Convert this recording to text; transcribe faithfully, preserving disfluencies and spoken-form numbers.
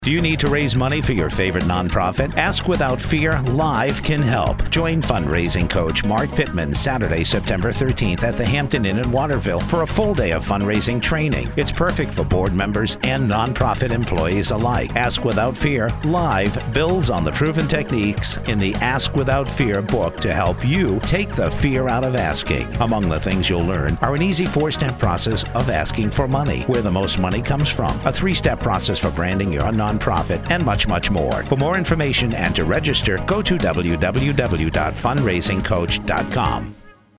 Do you need to raise money for your favorite nonprofit? Ask Without Fear Live can help. Join fundraising coach Mark Pittman Saturday, September thirteenth at the Hampton Inn in Waterville for a full day of fundraising training. It's perfect for board members and nonprofit employees alike. Ask Without Fear Live builds on the proven techniques in the Ask Without Fear book to help you take the fear out of asking. Among the things you'll learn are an easy four-step process of asking for money, where the most money comes from, a three-step process for branding your nonprofit, Nonprofit, and much, much more. For more information and to register, go to w w w dot fundraising coach dot com.